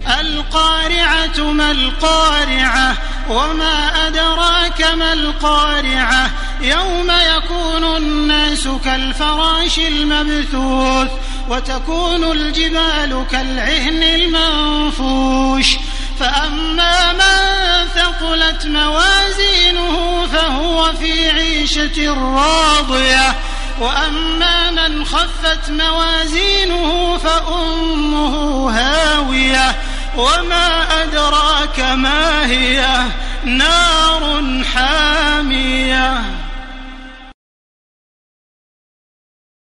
القارعة ما القارعة وما أدراك ما القارعة يوم يكون الناس كالفراش المبثوث وتكون الجبال كالعهن المنفوش فأما من ثقلت موازينه فهو في عيشة راضية وأما من خفت موازينه فأمه هاوية وما أدراك ما هي نار حامية.